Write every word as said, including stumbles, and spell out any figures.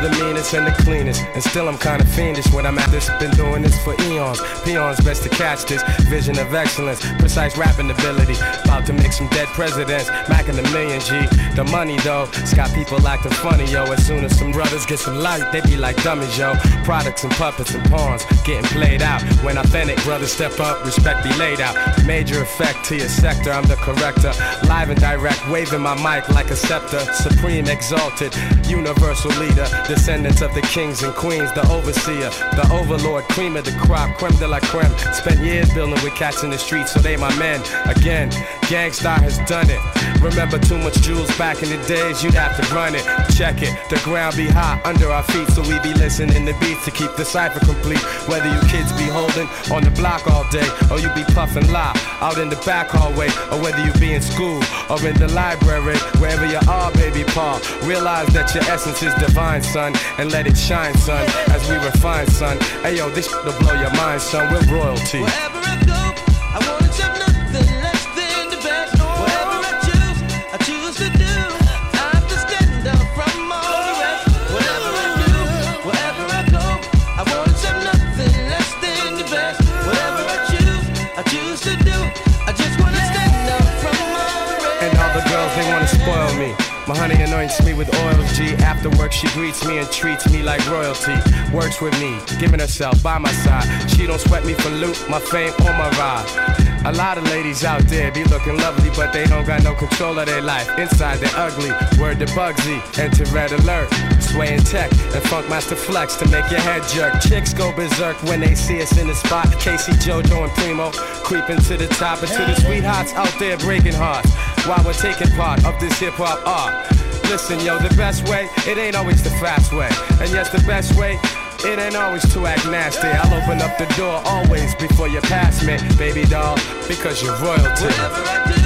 the meanest and the cleanest. And still I'm kinda fiendish when I'm at this. Been doing this for eons. Peons best to catch this vision of excellence. Precise rapping ability. About to make some dead presidents. Macking a million G. The money though, it's got people acting funny, yo. As soon as some brothers get some light, they be like dummies, yo. Products and puppets and pawns getting played out. When authentic brothers step up, respect be laid out. Major effect to your sector, I'm the corrector. Live and direct, waving my mic like a scepter. Supreme exalted, universal leader. Descendants of the kings and queens, the overseer, the overlord, cream of the crop, creme de la creme. Spent years building with cats in the streets, so they my men. Again, Gangstar has done it. Remember too much jewels back in the days, you'd have to run it. Check it, the ground be hot under our feet, so we be listening to beats to keep the cipher complete. Whether you kids be holding on the block all day, or you be puffing lie out in the back hallway, or whether you be in school or in the library, wherever you are, baby Paul, realize that your essence is divine, son, and let it shine, son, as we refine, son. Hey yo, this shit'll blow your mind, son, we're royalty. Wherever I go, I wanna accept nothing less than the best. Whatever I choose, I choose to do. I have to stand out from all the rest. Whatever I do, wherever I go, I wanna accept nothing less than the best. Whatever I choose, I choose to do. I just wanna stand out from all the rest. And all the girls, they wanna spoil me. My honey anoints me with oils, G. After work, she greets me and treats me like royalty. Works with me, giving herself by my side. She don't sweat me for loot, my fame or my ride. A lot of ladies out there be looking lovely, but they don't got no control of their life. Inside they're ugly. Word to Bugsy, enter red alert. Sway and tech and Funk Master Flex to make your head jerk. Chicks go berserk when they see us in the spot. Casey, JoJo, and Primo creeping to the top, and to the sweethearts out there breaking hearts while we're taking part of this hip hop art. Listen, yo, the best way, it ain't always the fast way. And yes, the best way, it ain't always to act nasty. I'll open up the door always before you pass me, baby doll, because you're royalty. Whatever I do,